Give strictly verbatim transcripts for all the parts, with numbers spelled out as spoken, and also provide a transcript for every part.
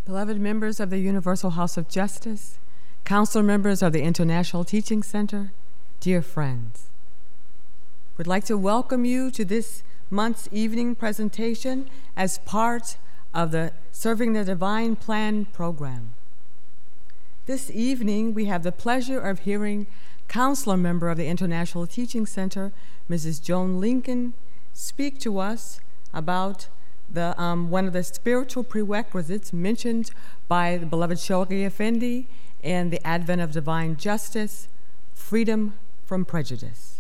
Beloved members of the Universal House of Justice, counselor members of the International Teaching Center, dear friends, we'd like to welcome you to this month's evening presentation as part of the Serving the Divine Plan program. This evening, we have the pleasure of hearing counselor member of the International Teaching Center, Missus Joan Lincoln, speak to us about the, um, one of the spiritual prerequisites mentioned by the beloved Shoghi Effendi in the Advent of Divine Justice, freedom from prejudice.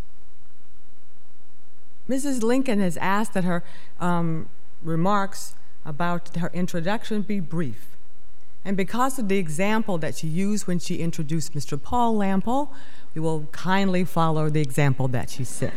Missus Lincoln has asked that her um, remarks about her introduction be brief. And because of the example that she used when she introduced Mister Paul Lample, we will kindly follow the example that she set.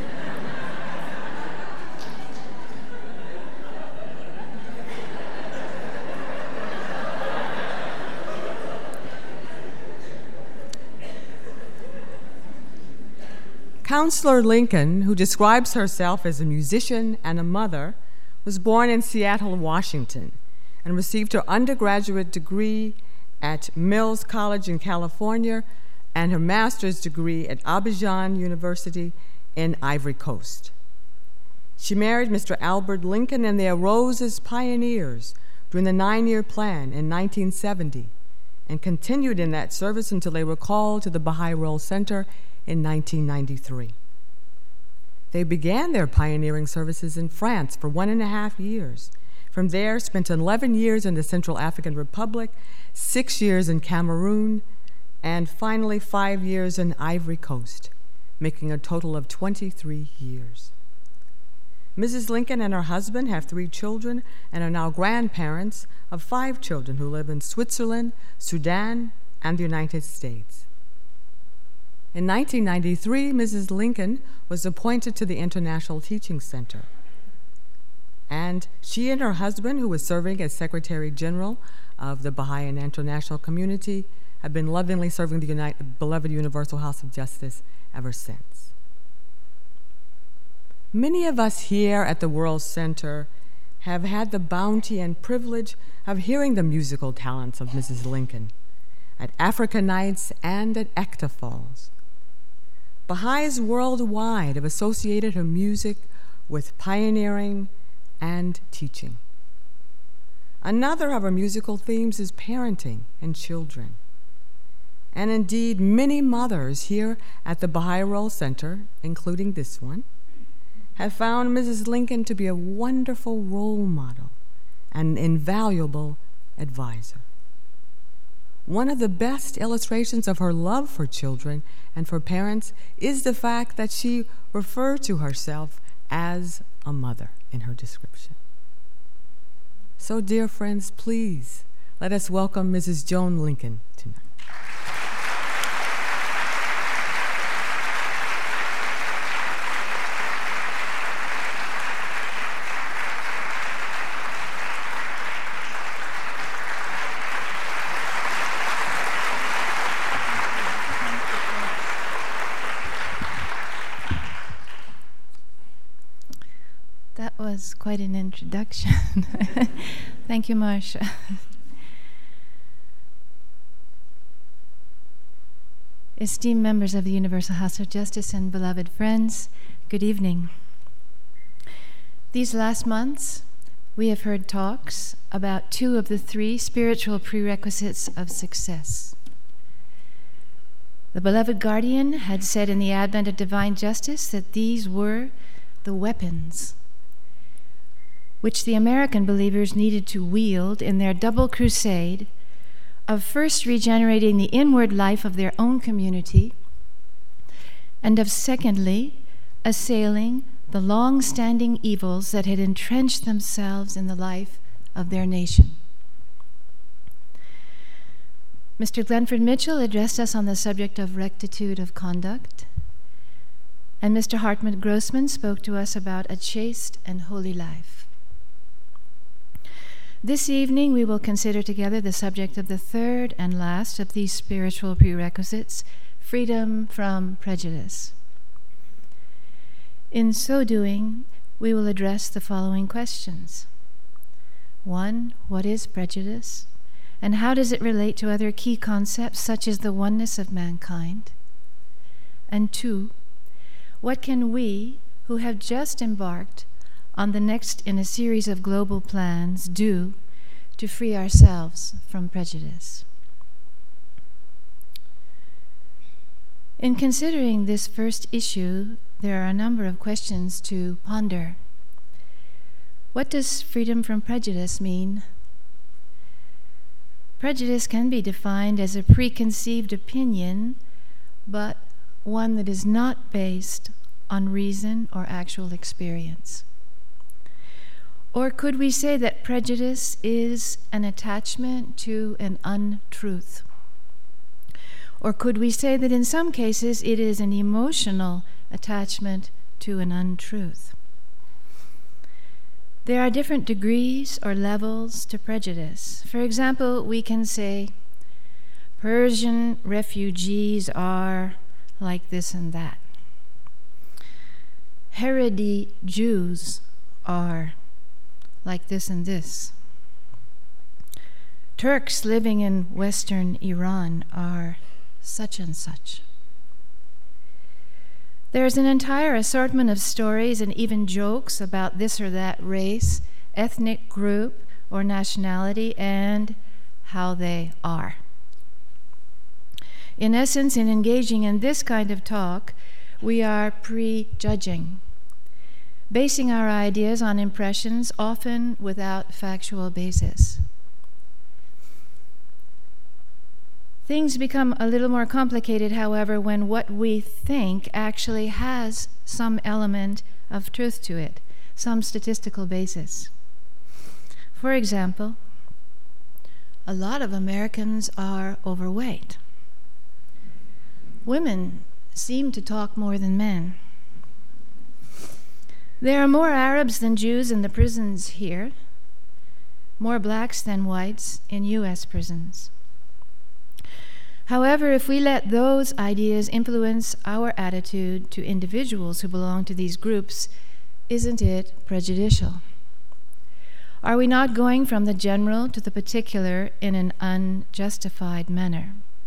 Counselor Lincoln, who describes herself as a musician and a mother, was born in Seattle, Washington, and received her undergraduate degree at Mills College in California and her master's degree at Abidjan University in Ivory Coast. She married Mister Albert Lincoln, and they arose as pioneers during the nine-year plan in nineteen seventy and continued in that service until they were called to the Baha'i World Center in nineteen ninety-three. They began their pioneering services in France for one and a half years. From there, spent eleven years in the Central African Republic, six years in Cameroon, and finally five years in Ivory Coast, making a total of twenty-three years. Missus Lincoln and her husband have three children and are now grandparents of five children who live in Switzerland, Sudan, and the United States. In nineteen ninety-three, Missus Lincoln was appointed to the International Teaching Center. And she and her husband, who was serving as Secretary General of the Baha'i and International Community, have been lovingly serving the United, beloved Universal House of Justice ever since. Many of us here at the World Center have had the bounty and privilege of hearing the musical talents of Missus Lincoln at Africa Nights and at ECTA Falls. Baha'is worldwide have associated her music with pioneering and teaching. Another of her musical themes is parenting and children. And indeed, many mothers here at the Baha'i World Center, including this one, have found Missus Lincoln to be a wonderful role model and an invaluable advisor. One of the best illustrations of her love for children and for parents is the fact that she referred to herself as a mother in her description. So, dear friends, please let us welcome Missus Joan Lincoln tonight. That was quite an introduction. Thank you, Marcia. Esteemed members of the Universal House of Justice and beloved friends, good evening. These last months, we have heard talks about two of the three spiritual prerequisites of success. The beloved guardian had said in the Advent of Divine Justice that these were the weapons which the American believers needed to wield in their double crusade of first regenerating the inward life of their own community, and of secondly, assailing the long-standing evils that had entrenched themselves in the life of their nation. Mister Glenford Mitchell addressed us on the subject of rectitude of conduct, and Mister Hartmut Grossman spoke to us about a chaste and holy life. This evening, we will consider together the subject of the third and last of these spiritual prerequisites, freedom from prejudice. In so doing, we will address the following questions. One, what is prejudice? And how does it relate to other key concepts such as the oneness of mankind? And two, what can we, who have just embarked on the next in a series of global plans, do to free ourselves from prejudice? In considering this first issue, there are a number of questions to ponder. What does freedom from prejudice mean? Prejudice can be defined as a preconceived opinion, but one that is not based on reason or actual experience. Or could we say that prejudice is an attachment to an untruth? Or could we say that in some cases it is an emotional attachment to an untruth? There are different degrees or levels to prejudice. For example, we can say, Persian refugees are like this and that. Haredi Jews are like this and this. Turks living in Western Iran are such and such. There's an entire assortment of stories and even jokes about this or that race, ethnic group, or nationality, and how they are. In essence, in engaging in this kind of talk, we are prejudging, basing our ideas on impressions, often without factual basis. Things become a little more complicated, however, when what we think actually has some element of truth to it, some statistical basis. For example, a lot of Americans are overweight. Women seem to talk more than men. There are more Arabs than Jews in the prisons here, more blacks than whites in U S prisons. However, if we let those ideas influence our attitude to individuals who belong to these groups, isn't it prejudicial? Are we not going from the general to the particular in an unjustified manner?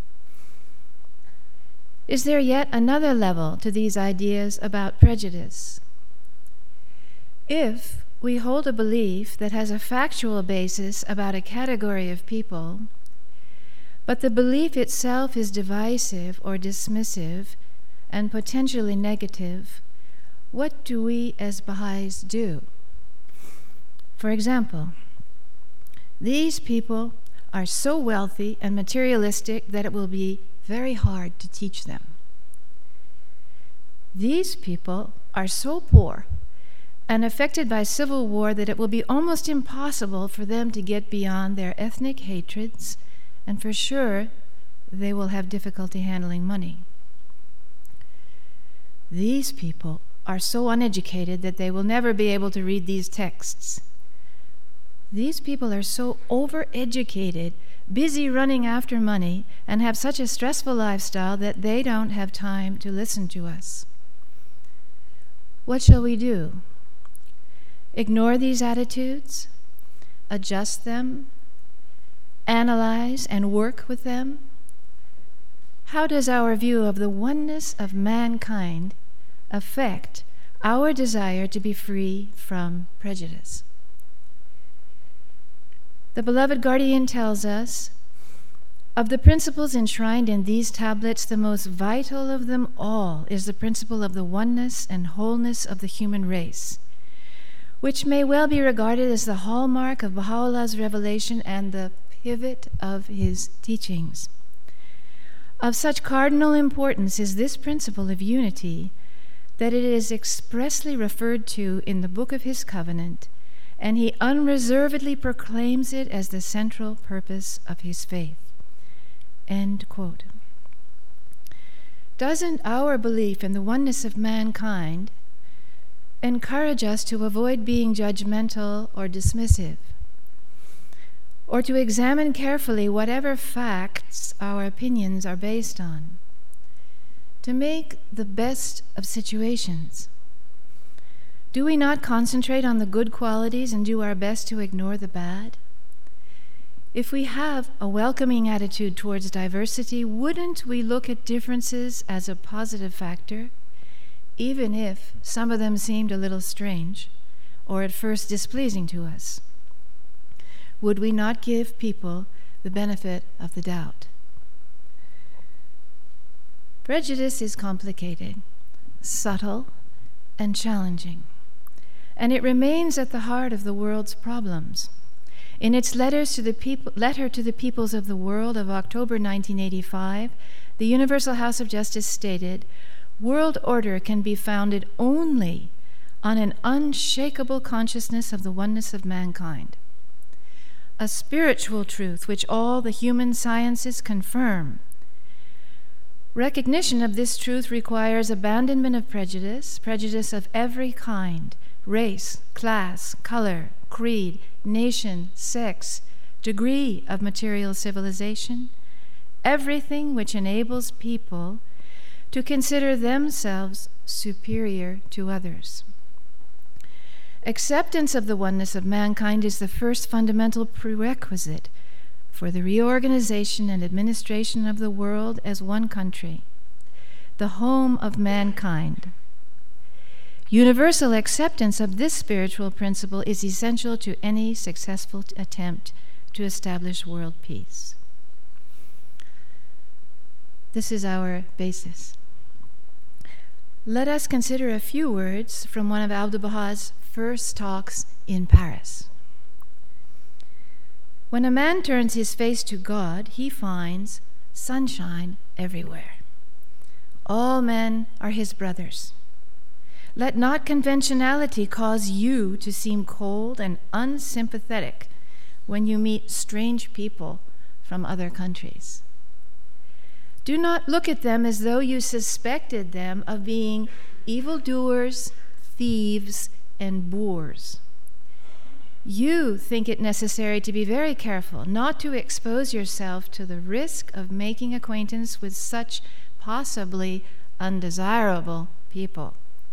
Is there yet another level to these ideas about prejudice? If we hold a belief that has a factual basis about a category of people, but the belief itself is divisive or dismissive and potentially negative, what do we as Baha'is do? For example, these people are so wealthy and materialistic that it will be very hard to teach them. These people are so poor and affected by civil war that it will be almost impossible for them to get beyond their ethnic hatreds, and for sure they will have difficulty handling money. These people are so uneducated that they will never be able to read these texts. These people are so overeducated, busy running after money, and have such a stressful lifestyle that they don't have time to listen to us. What shall we do? Ignore these attitudes? Adjust them? Analyze and work with them? How does our view of the oneness of mankind affect our desire to be free from prejudice? The beloved Guardian tells us, of the principles enshrined in these tablets, the most vital of them all is the principle of the oneness and wholeness of the human race, which may well be regarded as the hallmark of Baha'u'llah's revelation and the pivot of his teachings. Of such cardinal importance is this principle of unity that it is expressly referred to in the book of his covenant, and he unreservedly proclaims it as the central purpose of his faith. End quote. Doesn't our belief in the oneness of mankind encourage us to avoid being judgmental or dismissive, or to examine carefully whatever facts our opinions are based on, to make the best of situations, Do we not concentrate on the good qualities and do our best to ignore the bad? If we have a welcoming attitude towards diversity, wouldn't we look at differences as a positive factor, even if some of them seemed a little strange or at first displeasing to us? Would we not give people the benefit of the doubt? Prejudice is complicated, subtle, and challenging, and it remains at the heart of the world's problems. In its letters to the people, letter to the peoples of the world of October nineteen eighty-five, the Universal House of Justice stated, "World order can be founded only on an unshakable consciousness of the oneness of mankind, a spiritual truth which all the human sciences confirm. Recognition of this truth requires abandonment of prejudice, prejudice of every kind, race, class, color, creed, nation, sex, degree of material civilization, everything which enables people to consider themselves superior to others. Acceptance of the oneness of mankind is the first fundamental prerequisite for the reorganization and administration of the world as one country, the home of mankind. Universal acceptance of this spiritual principle is essential to any successful attempt to establish world peace." This is our basis. Let us consider a few words from one of Abdu'l-Baha's first talks in Paris. When a man turns his face to God, he finds sunshine everywhere. All men are his brothers. Let not conventionality cause you to seem cold and unsympathetic when you meet strange people from other countries. Do not look at them as though you suspected them of being evildoers, thieves, and boors. You think it necessary to be very careful not to expose yourself to the risk of making acquaintance with such possibly undesirable people.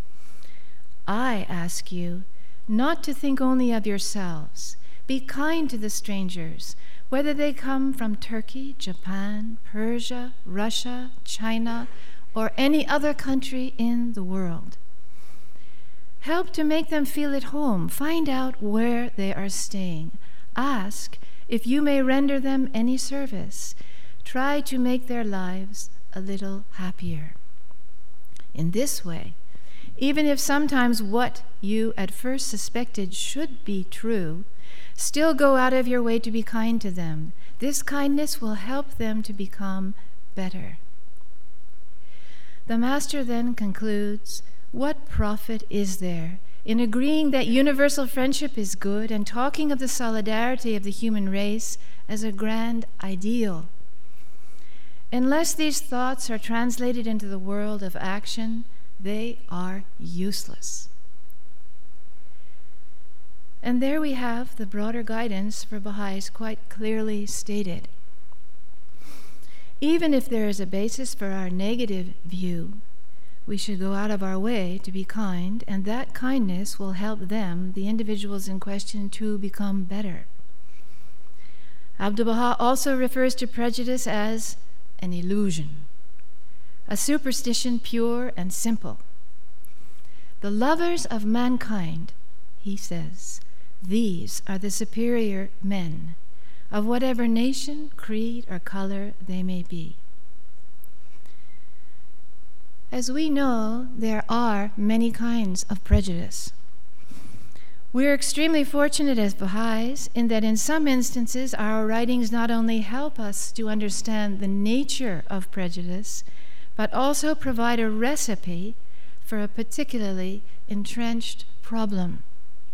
I ask you not to think only of yourselves. Be kind to the strangers, whether they come from Turkey, Japan, Persia, Russia, China, or any other country in the world. Help to make them feel at home. Find out where they are staying. Ask if you may render them any service. Try to make their lives a little happier. In this way, even if sometimes what you at first suspected should be true, still go out of your way to be kind to them. This kindness will help them to become better. The Master then concludes, what profit is there in agreeing that universal friendship is good and talking of the solidarity of the human race as a grand ideal? Unless these thoughts are translated into the world of action, they are useless. And there we have the broader guidance for Baha'is quite clearly stated. Even if there is a basis for our negative view, we should go out of our way to be kind, and that kindness will help them, the individuals in question, to become better. Abdu'l-Baha also refers to prejudice as an illusion, a superstition pure and simple. The lovers of mankind, he says, these are the superior men, of whatever nation, creed, or color they may be. As we know, there are many kinds of prejudice. We are extremely fortunate as Baha'is in that in some instances our writings not only help us to understand the nature of prejudice, but also provide a recipe for a particularly entrenched problem.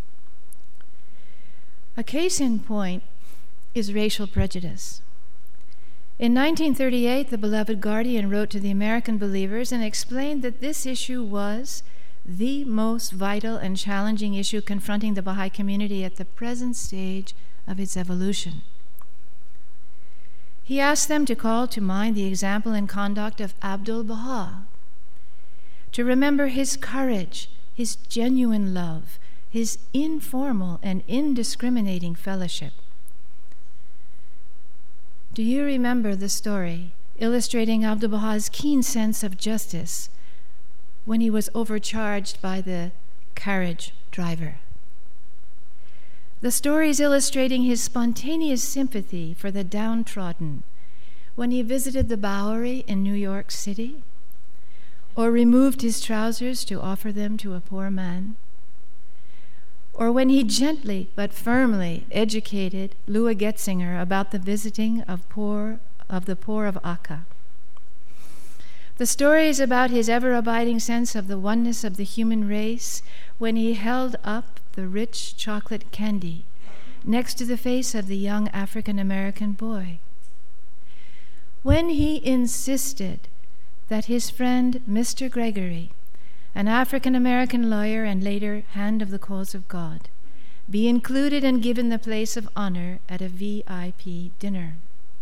A case in point is racial prejudice. In nineteen thirty-eight, the beloved Guardian wrote to the American believers and explained that this issue was the most vital and challenging issue confronting the Baha'i community at the present stage of its evolution. He asked them to call to mind the example and conduct of Abdu'l-Baha, to remember his courage, his genuine love, his informal and indiscriminating fellowship. Do you remember the story illustrating Abdu'l-Baha's keen sense of justice when he was overcharged by the carriage driver? The stories illustrating his spontaneous sympathy for the downtrodden when he visited the Bowery in New York City, or removed his trousers to offer them to a poor man, or when he gently but firmly educated Lua Getzinger about the visiting of poor of the poor of Akka. The stories about his ever-abiding sense of the oneness of the human race when he held up the rich chocolate candy next to the face of the young African-American boy. When he insisted that his friend Mister Gregory, an African-American lawyer and later Hand of the Cause of God, be included and given the place of honor at a V I P dinner.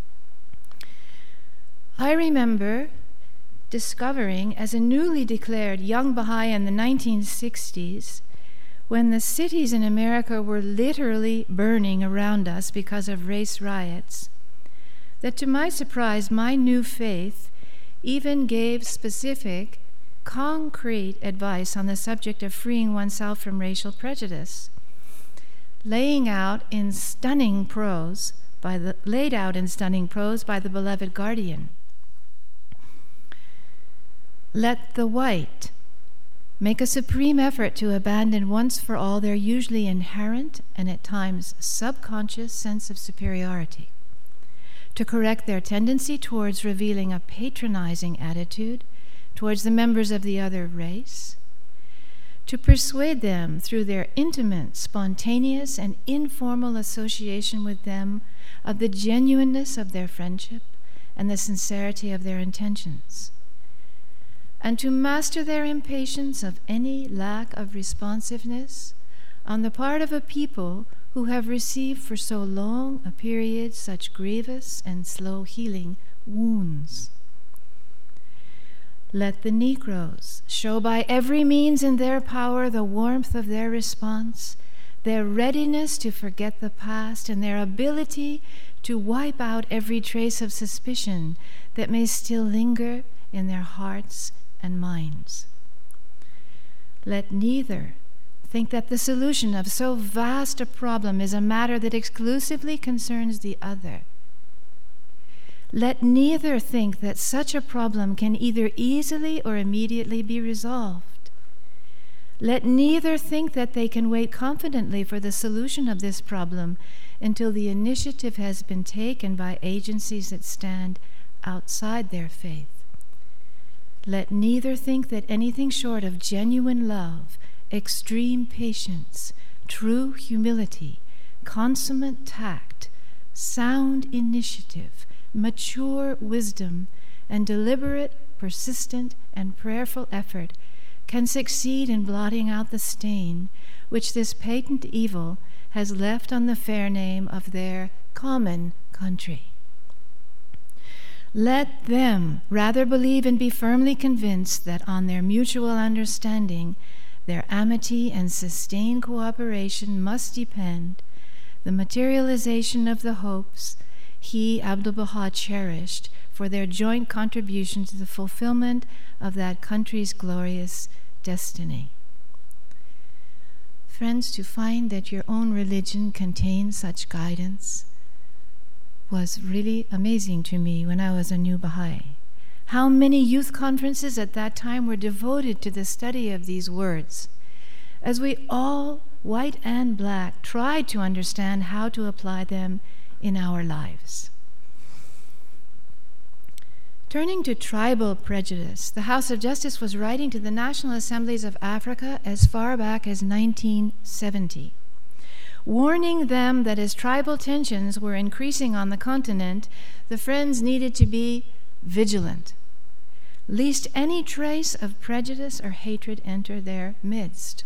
I remember discovering as a newly declared young Baha'i in the nineteen sixties, when the cities in America were literally burning around us because of race riots, that to my surprise, my new faith even gave specific, concrete advice on the subject of freeing oneself from racial prejudice, laying out in stunning prose by the laid out in stunning prose by the beloved Guardian. Let the white make a supreme effort to abandon once for all their usually inherent and at times subconscious sense of superiority, to correct their tendency towards revealing a patronizing attitude towards the members of the other race, to persuade them through their intimate, spontaneous, and informal association with them of the genuineness of their friendship and the sincerity of their intentions, and to master their impatience of any lack of responsiveness on the part of a people who have received for so long a period such grievous and slow healing wounds. Let the Negroes show by every means in their power the warmth of their response, their readiness to forget the past, and their ability to wipe out every trace of suspicion that may still linger in their hearts and minds. Let neither think that the solution of so vast a problem is a matter that exclusively concerns the other. Let neither think that such a problem can either easily or immediately be resolved. Let neither think that they can wait confidently for the solution of this problem until the initiative has been taken by agencies that stand outside their faith. Let neither think that anything short of genuine love, extreme patience, true humility, consummate tact, sound initiative, mature wisdom, and deliberate, persistent, and prayerful effort can succeed in blotting out the stain which this patent evil has left on the fair name of their common country. Let them rather believe and be firmly convinced that on their mutual understanding, their amity and sustained cooperation must depend the materialization of the hopes he, Abdu'l-Baha, cherished for their joint contribution to the fulfillment of that country's glorious destiny. Friends, to find that your own religion contains such guidance was really amazing to me when I was a new Baha'i. How many youth conferences at that time were devoted to the study of these words, as we all, white and black, tried to understand how to apply them in our lives. Turning to tribal prejudice, the House of Justice was writing to the National Assemblies of Africa as far back as nineteen seventy, warning them that as tribal tensions were increasing on the continent, the Friends needed to be vigilant, lest any trace of prejudice or hatred enter their midst.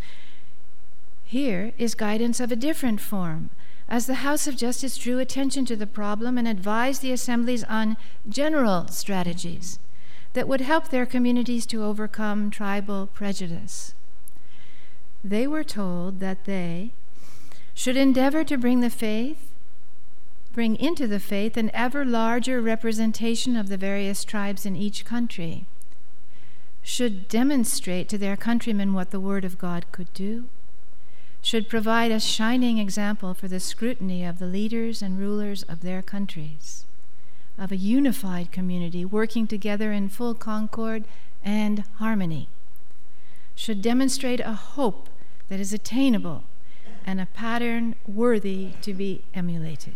Here is guidance of a different form, as the House of Justice drew attention to the problem and advised the assemblies on general strategies that would help their communities to overcome tribal prejudice. they were told that they should endeavor to bring the faith, bring into the faith an ever larger representation of the various tribes in each country, should demonstrate to their countrymen what the Word of God could do, should provide a shining example for the scrutiny of the leaders and rulers of their countries, of a unified community working together in full concord and harmony, should demonstrate a hope that is attainable and a pattern worthy to be emulated.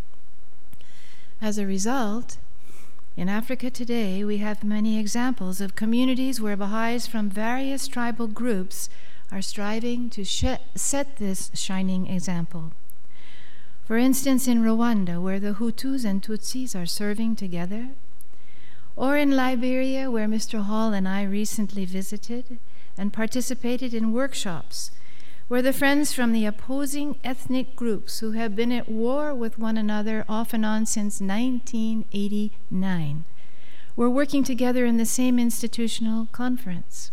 As a result, in Africa today, we have many examples of communities where Baha'is from various tribal groups are striving to sh- set this shining example. For instance, in Rwanda, where the Hutus and Tutsis are serving together, or in Liberia, where Mister Hall and I recently visited and participated in workshops where the friends from the opposing ethnic groups who have been at war with one another off and on since nineteen eighty-nine were working together in the same institutional conference.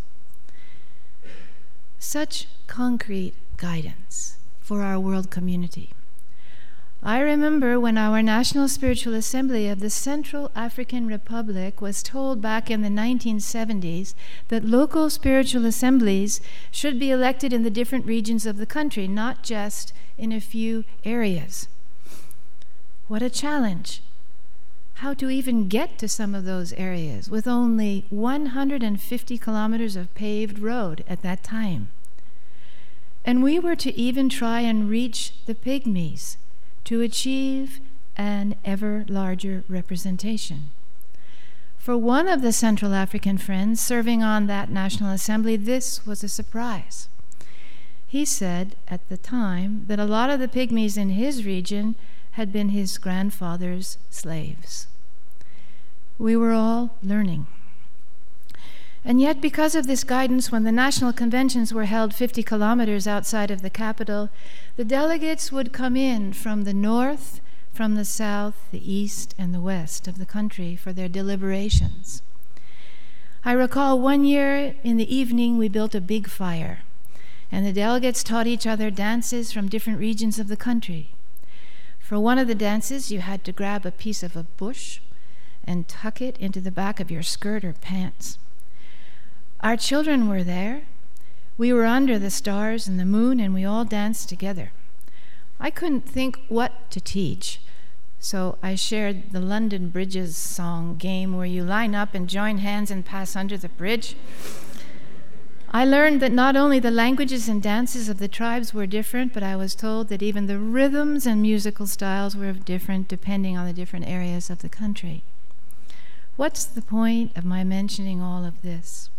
Such concrete guidance for our world community. I remember when our National Spiritual Assembly of the Central African Republic was told back in the nineteen seventies that local spiritual assemblies should be elected in the different regions of the country, not just in a few areas. What a challenge. How to even get to some of those areas with only one hundred fifty kilometers of paved road at that time. And we were to even try and reach the Pygmies to achieve an ever larger representation. For one of the Central African friends serving on that National Assembly, this was a surprise. He said at the time that a lot of the Pygmies in his region had been his grandfather's slaves. We were all learning. And yet, because of this guidance, when the national conventions were held fifty kilometers outside of the capital, the delegates would come in from the north, from the south, the east, and the west of the country for their deliberations. I recall one year in the evening we built a big fire, and the delegates taught each other dances from different regions of the country. For one of the dances, you had to grab a piece of a bush and tuck it into the back of your skirt or pants. Our children were there. We were under the stars and the moon, and we all danced together. I couldn't think what to teach, so I shared the London Bridges song game where you line up and join hands and pass under the bridge. I learned that not only the languages and dances of the tribes were different, but I was told that even the rhythms and musical styles were different depending on the different areas of the country. What's the point of my mentioning all of this?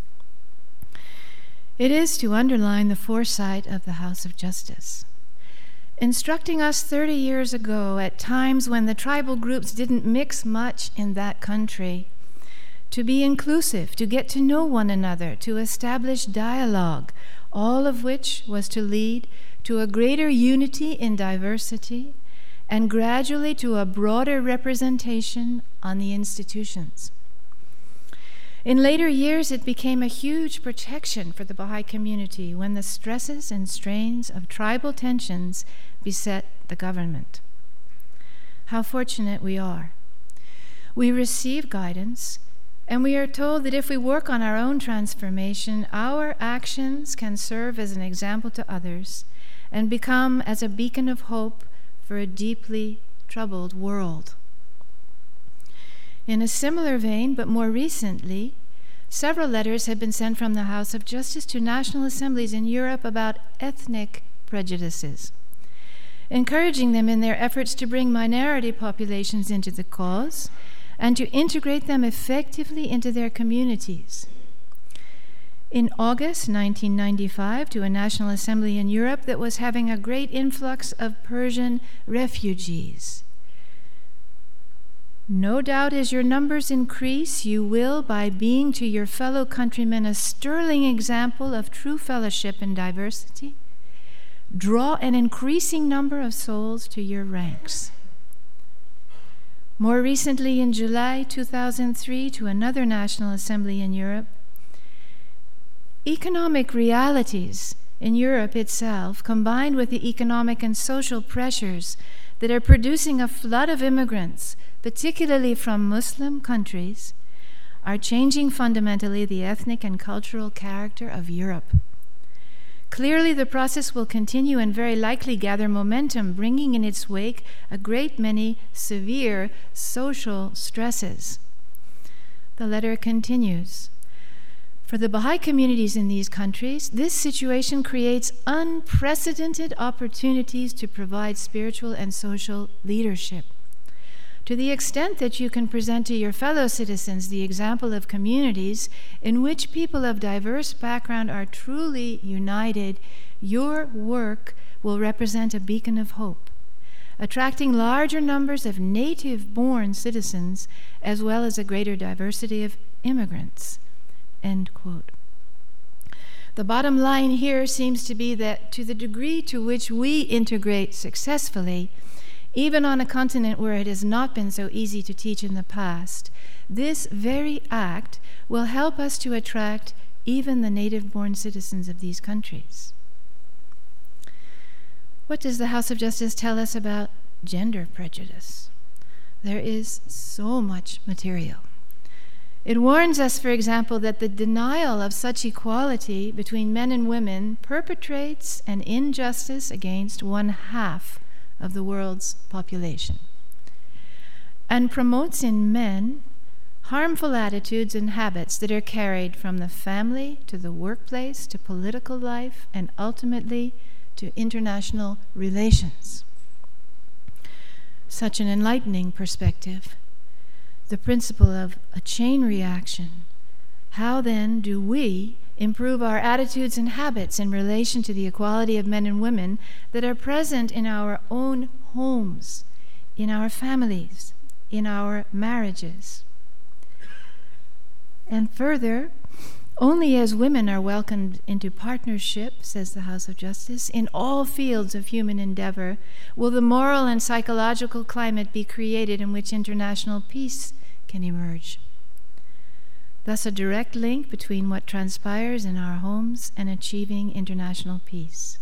It is to underline the foresight of the House of Justice, instructing us thirty years ago at times when the tribal groups didn't mix much in that country, to be inclusive, to get to know one another, to establish dialogue, all of which was to lead to a greater unity in diversity and gradually to a broader representation on the institutions. In later years, it became a huge protection for the Baha'i community when the stresses and strains of tribal tensions beset the government. How fortunate we are. We receive guidance, and we are told that if we work on our own transformation, our actions can serve as an example to others and become as a beacon of hope for a deeply troubled world. In a similar vein, but more recently, several letters have been sent from the House of Justice to national assemblies in Europe about ethnic prejudices, encouraging them in their efforts to bring minority populations into the cause and to integrate them effectively into their communities. In August nineteen ninety-five, to a national assembly in Europe that was having a great influx of Persian refugees. No doubt as your numbers increase, you will, by being to your fellow countrymen a sterling example of true fellowship and diversity, draw an increasing number of souls to your ranks. More recently, in July two thousand three, to another national assembly in Europe, economic realities in Europe itself, combined with the economic and social pressures that are producing a flood of immigrants, particularly from Muslim countries, are changing fundamentally the ethnic and cultural character of Europe. Clearly, the process will continue and very likely gather momentum, bringing in its wake a great many severe social stresses. The letter continues. For the Baha'i communities in these countries, this situation creates unprecedented opportunities to provide spiritual and social leadership. To the extent that you can present to your fellow citizens the example of communities in which people of diverse background are truly united, your work will represent a beacon of hope, attracting larger numbers of native-born citizens as well as a greater diversity of immigrants. End quote. The bottom line here seems to be that to the degree to which we integrate successfully, even on a continent where it has not been so easy to teach in the past, this very act will help us to attract even the native-born citizens of these countries. What does the House of Justice tell us about gender prejudice? There is so much material. It warns us, for example, that the denial of such equality between men and women perpetrates an injustice against one half of the world's population, and promotes in men harmful attitudes and habits that are carried from the family to the workplace to political life and ultimately to international relations. Such an enlightening perspective, the principle of a chain reaction. How then do we improve our attitudes and habits in relation to the equality of men and women that are present in our own homes, in our families, in our marriages? And further, only as women are welcomed into partnership, says the House of Justice, in all fields of human endeavor, will the moral and psychological climate be created in which international peace can emerge. Thus, a direct link between what transpires in our homes and achieving international peace.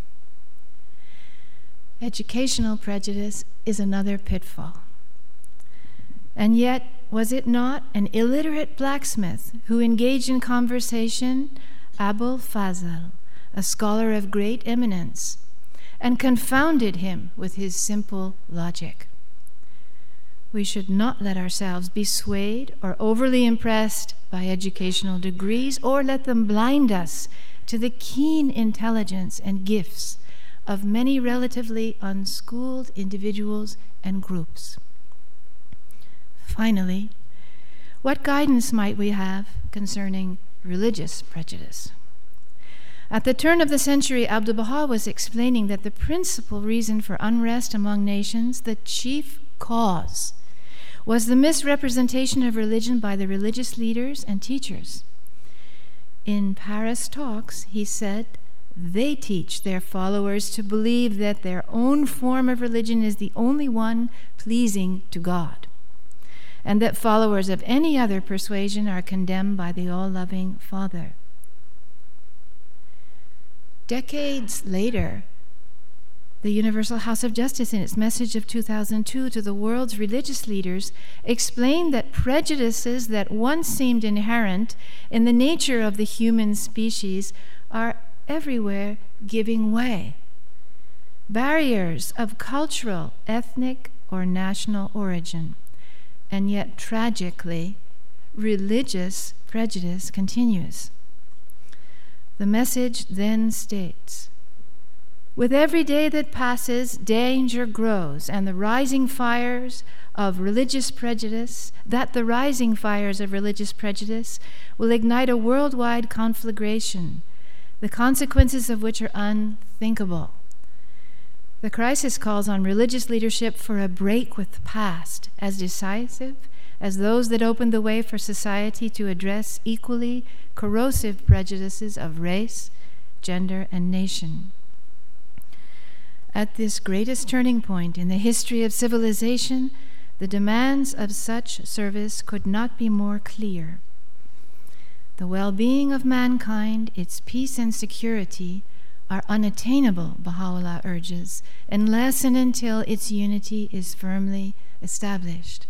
Educational prejudice is another pitfall. And yet, was it not an illiterate blacksmith who engaged in conversation Abul Fazl, a scholar of great eminence, and confounded him with his simple logic? We should not let ourselves be swayed or overly impressed by educational degrees or let them blind us to the keen intelligence and gifts of many relatively unschooled individuals and groups. Finally, what guidance might we have concerning religious prejudice? At the turn of the century, Abdu'l-Baha was explaining that the principal reason for unrest among nations, the chief cause, was the misrepresentation of religion by the religious leaders and teachers. In Paris Talks, he said, they teach their followers to believe that their own form of religion is the only one pleasing to God, and that followers of any other persuasion are condemned by the all-loving Father. Decades later, the Universal House of Justice, in its message of two thousand two to the world's religious leaders, explained that prejudices that once seemed inherent in the nature of the human species are everywhere giving way. Barriers of cultural, ethnic, or national origin. And yet, tragically, religious prejudice continues. The message then states, with every day that passes, danger grows, and the rising fires of religious prejudice, that the rising fires of religious prejudice will ignite a worldwide conflagration, the consequences of which are unthinkable. The crisis calls on religious leadership for a break with the past, as decisive as those that opened the way for society to address equally corrosive prejudices of race, gender, and nation. At this greatest turning point in the history of civilization, the demands of such service could not be more clear. The well-being of mankind, its peace and security, are unattainable, Baha'u'llah urges, unless and until its unity is firmly established.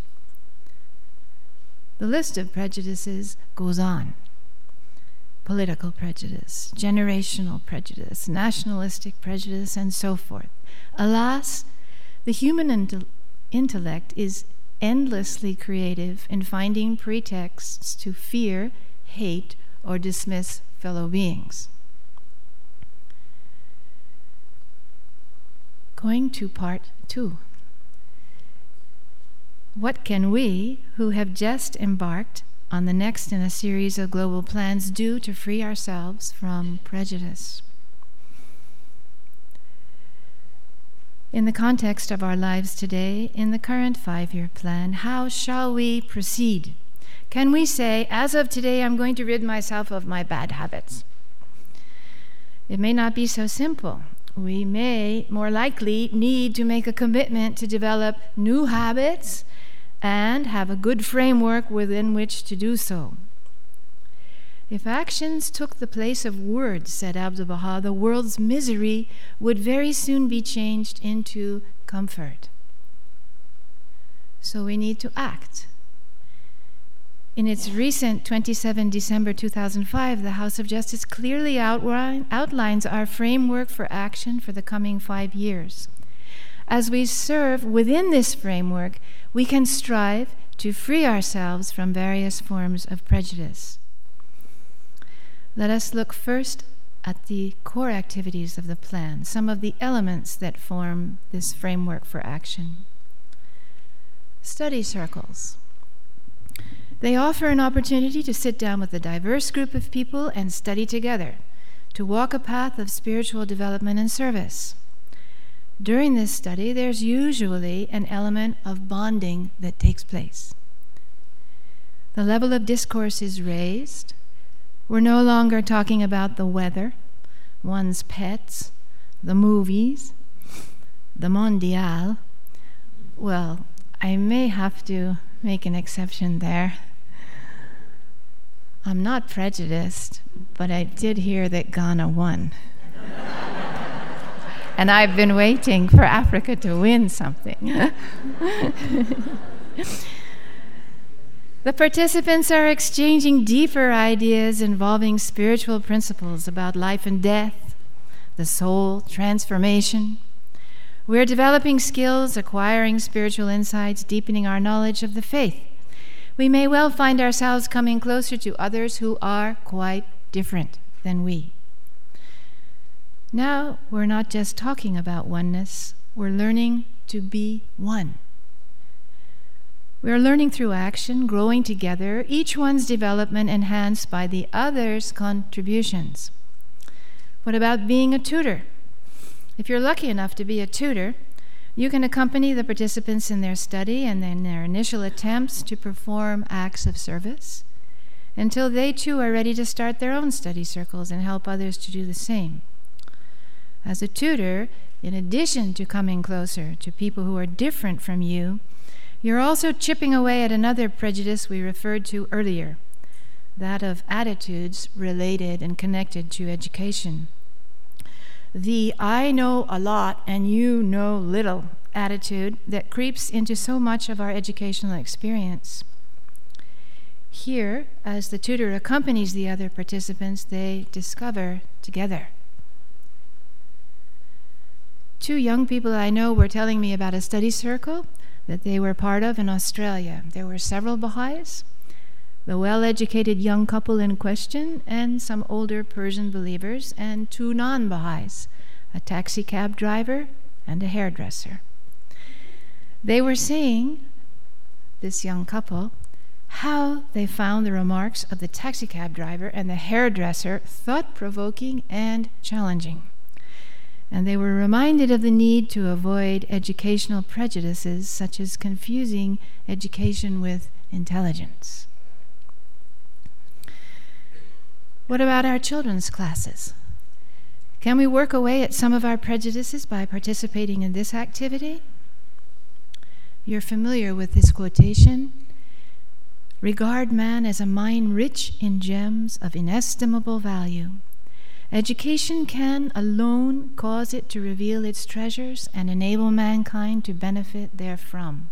The list of prejudices goes on. Political prejudice, generational prejudice, nationalistic prejudice, and so forth. Alas, the human inte- intellect is endlessly creative in finding pretexts to fear, hate, or dismiss fellow beings. Going to part two. What can we, who have just embarked on the next in a series of global plans, do to free ourselves from prejudice? In the context of our lives today, in the current five-year plan, how shall we proceed? Can we say, as of today, I'm going to rid myself of my bad habits? It may not be so simple. We may, more likely, need to make a commitment to develop new habits and have a good framework within which to do so. If actions took the place of words, said Abdu'l-Baha, the world's misery would very soon be changed into comfort. So we need to act. In its recent twenty-seventh of December two thousand five, the House of Justice clearly outline, outlines our framework for action for the coming five years. As we serve within this framework, we can strive to free ourselves from various forms of prejudice. Let us look first at the core activities of the plan, some of the elements that form this framework for action. Study circles. They offer an opportunity to sit down with a diverse group of people and study together, to walk a path of spiritual development and service. During this study, there's usually an element of bonding that takes place. The level of discourse is raised. We're no longer talking about the weather, one's pets, the movies, the mondial. Well, I may have to make an exception there. I'm not prejudiced, but I did hear that Ghana won. And I've been waiting for Africa to win something. The participants are exchanging deeper ideas involving spiritual principles about life and death, the soul, transformation. We're developing skills, acquiring spiritual insights, deepening our knowledge of the faith. We may well find ourselves coming closer to others who are quite different than we. Now, we're not just talking about oneness, we're learning to be one. We're learning through action, growing together, each one's development enhanced by the other's contributions. What about being a tutor? If you're lucky enough to be a tutor, you can accompany the participants in their study and in their initial attempts to perform acts of service until they too are ready to start their own study circles and help others to do the same. As a tutor, in addition to coming closer to people who are different from you, you're also chipping away at another prejudice we referred to earlier, that of attitudes related and connected to education. The I know a lot and you know little attitude that creeps into so much of our educational experience. Here, as the tutor accompanies the other participants, they discover together. Two young people I know were telling me about a study circle that they were part of in Australia. There were several Baha'is, the well-educated young couple in question, and some older Persian believers, and two non-Baha'is, a taxi cab driver and a hairdresser. They were saying, this young couple, how they found the remarks of the taxi cab driver and the hairdresser thought-provoking and challenging. And they were reminded of the need to avoid educational prejudices such as confusing education with intelligence. What about our children's classes? Can we work away at some of our prejudices by participating in this activity? You're familiar with this quotation. Regard man as a mine rich in gems of inestimable value, Education can alone cause it to reveal its treasures and enable mankind to benefit therefrom.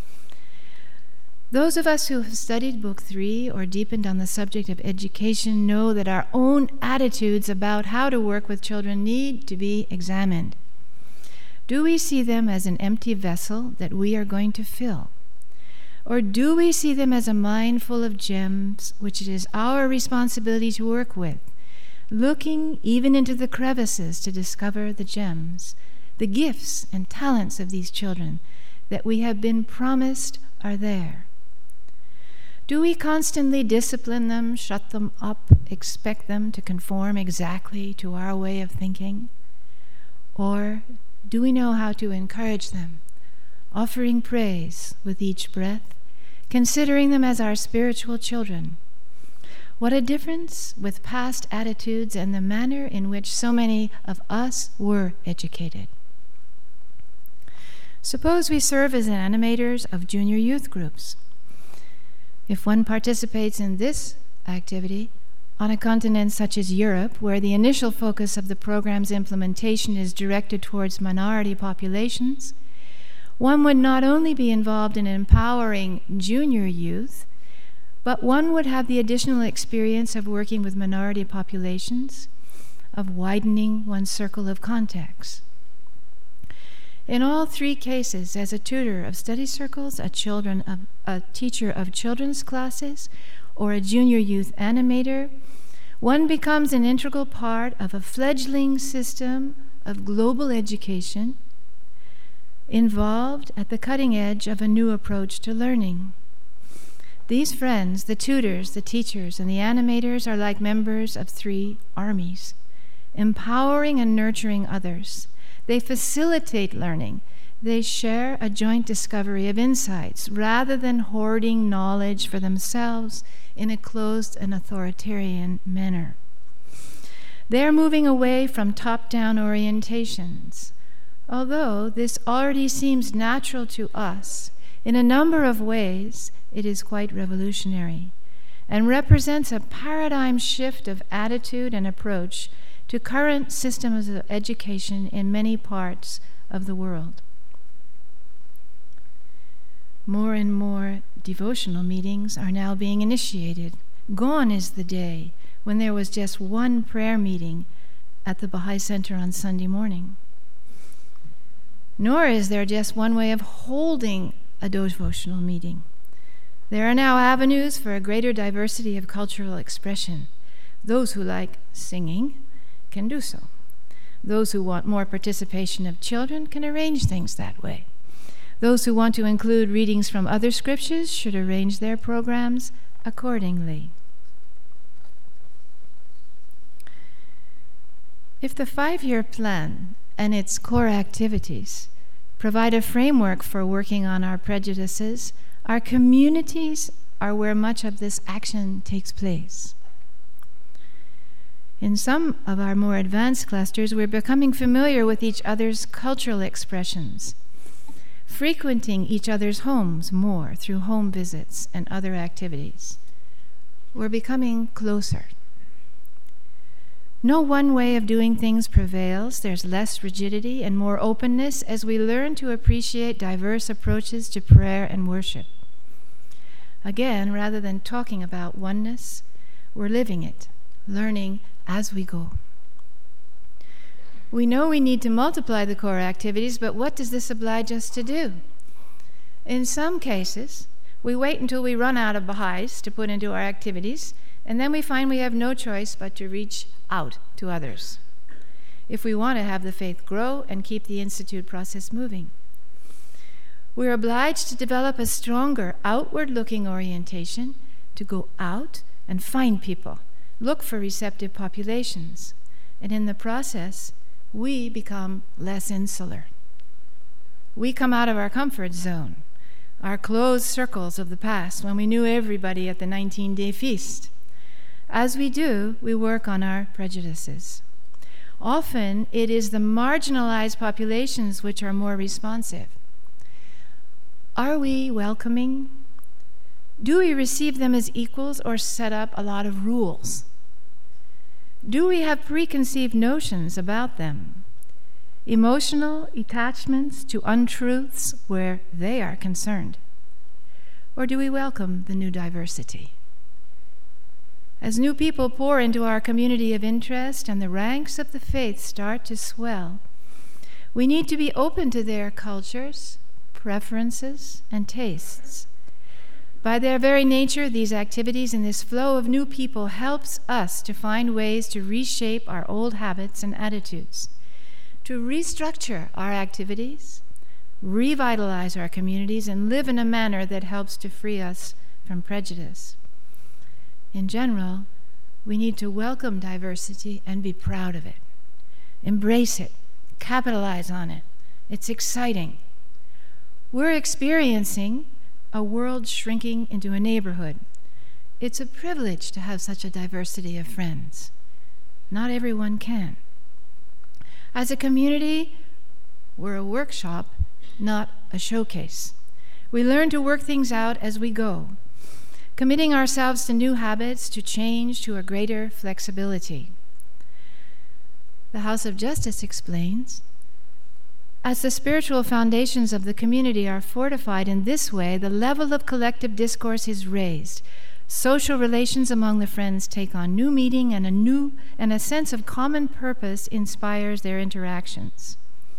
Those of us who have studied Book Three or deepened on the subject of education know that our own attitudes about how to work with children need to be examined. Do we see them as an empty vessel that we are going to fill? Or do we see them as a mine full of gems which it is our responsibility to work with, looking even into the crevices to discover the gems, the gifts and talents of these children that we have been promised are there? Do we constantly discipline them, shut them up, expect them to conform exactly to our way of thinking? Or do we know how to encourage them, offering praise with each breath, considering them as our spiritual children? What a difference with past attitudes and the manner in which so many of us were educated. Suppose we serve as animators of junior youth groups. If one participates in this activity on a continent such as Europe, where the initial focus of the program's implementation is directed towards minority populations, one would not only be involved in empowering junior youth, but one would have the additional experience of working with minority populations, of widening one's circle of contacts. In all three cases, as a tutor of study circles, a, children of, a teacher of children's classes, or a junior youth animator, one becomes an integral part of a fledgling system of global education, involved at the cutting edge of a new approach to learning. These friends, the tutors, the teachers, and the animators, are like members of three armies, empowering and nurturing others. They facilitate learning. They share a joint discovery of insights rather than hoarding knowledge for themselves in a closed and authoritarian manner. They are moving away from top-down orientations. Although this already seems natural to us, in a number of ways it is quite revolutionary and represents a paradigm shift of attitude and approach to current systems of education in many parts of the world. More and more devotional meetings are now being initiated. Gone is the day when there was just one prayer meeting at the Baha'i Center on Sunday morning. Nor is there just one way of holding a devotional meeting. There are now avenues for a greater diversity of cultural expression. Those who like singing can do so. Those who want more participation of children can arrange things that way. Those who want to include readings from other scriptures should arrange their programs accordingly. If the five-year plan and its core activities provide a framework for working on our prejudices, our communities are where much of this action takes place. In some of our more advanced clusters, we're becoming familiar with each other's cultural expressions, frequenting each other's homes more through home visits and other activities. We're becoming closer. No one way of doing things prevails. There's less rigidity and more openness as we learn to appreciate diverse approaches to prayer and worship. Again, rather than talking about oneness, we're living it, learning as we go. We know we need to multiply the core activities, but what does this oblige us to do? In some cases, we wait until we run out of Baha'is to put into our activities, and then we find we have no choice but to reach out to others if we want to have the faith grow and keep the Institute process moving. We're obliged to develop a stronger outward-looking orientation to go out and find people, look for receptive populations, and in the process, we become less insular. We come out of our comfort zone, our closed circles of the past when we knew everybody at the nineteen-day feast. As we do, we work on our prejudices. Often, it is the marginalized populations which are more responsive. Are we welcoming? Do we receive them as equals or set up a lot of rules? Do we have preconceived notions about them? Emotional attachments to untruths where they are concerned? Or do we welcome the new diversity? As new people pour into our community of interest and the ranks of the faith start to swell, we need to be open to their cultures, preferences, and tastes. By their very nature, these activities and this flow of new people helps us to find ways to reshape our old habits and attitudes, to restructure our activities, revitalize our communities, and live in a manner that helps to free us from prejudice. In general, we need to welcome diversity and be proud of it. Embrace it, capitalize on it. It's exciting. We're experiencing a world shrinking into a neighborhood. It's a privilege to have such a diversity of friends. Not everyone can. As a community, we're a workshop, not a showcase. We learn to work things out as we go, committing ourselves to new habits, to change, to a greater flexibility. The House of Justice explains, as the spiritual foundations of the community are fortified in this way, the level of collective discourse is raised. Social relations among the friends take on new meaning, and a new and a sense of common purpose inspires their interactions.